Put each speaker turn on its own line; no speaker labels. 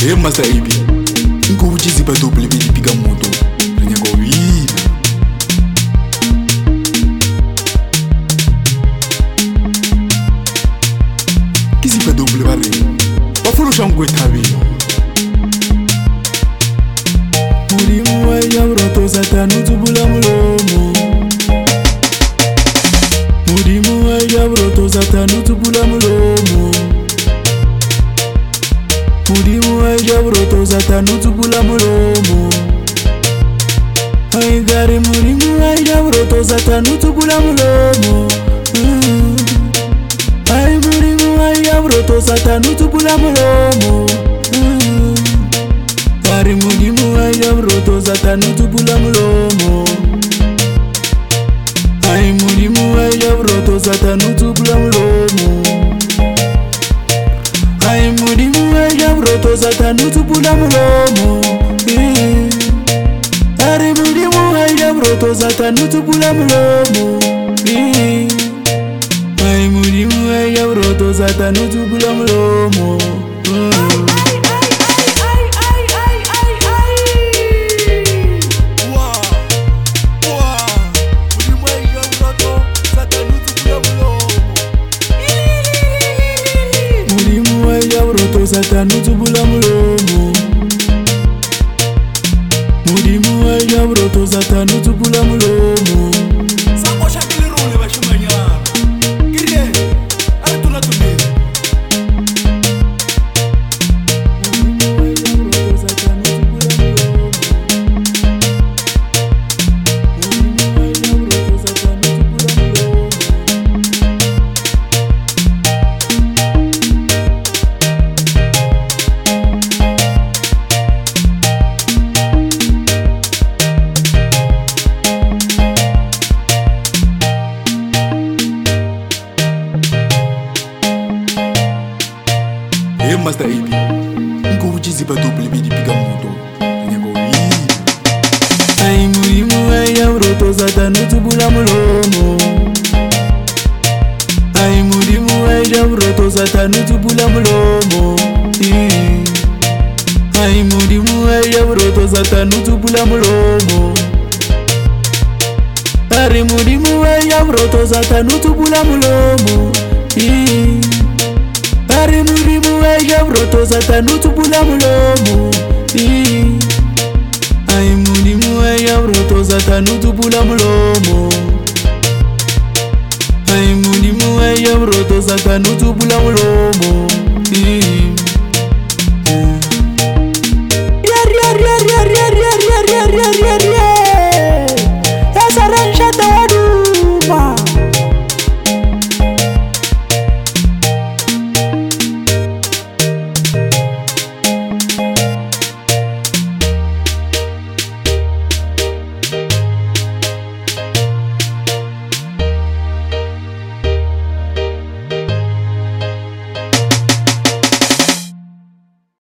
Master Ibi, nko uchizi pa double bidi piga moto. Nanyako wina. Kisi pa double bare. Wafuro shangwe tabi. Mulimu wa yabroto satanu tubula mulomo. Mulimu wa yabroto satanu tubula mulomo. Mulimu wa yabroto satanu tubula mulomo. Ay gari mulimu wa yabroto satanu tubula mulomo. Ay mulimu wa yabroto satanu tubula mulomo. Gari mulimu wa yabroto satanu tubula mulomo. Ay mulimu wa yabroto satanu tubula mulomo. Ay mulimu wa yabroto satanu tubula mulomo. Ay mulimu wa yabroto satanu tubula mulomo. Ay mulimu wa yabroto satanu tubula mulomo. Satanu tubula mulomo. Mulimu wa yabroto satanu tubula mulomo.
Sako shakili rule bashimanya. Kirye, ara tunatumie.
Mulimu wa yabroto satanu tubula mulomo. Mulimu wa yabroto satanu tubula mulomo. Master Ibi, nko uchizi pa double bidi piga moto. Nanyako wina. Ay mulimu wa yabroto satanu tubula mulomo. Ay mulimu wa yabroto satanu tubula mulomo. Ay mulimu wa yabroto satanu tubula mulomo. Ay mulimu wa yabroto satanu tubula mulomo. Ari mulimu wa yabroto satanu tubula mulomo. Ay mulimu wa yabroto satanu tubula mulomo. Ay mulimu wa yabroto satanu tubula mulomo.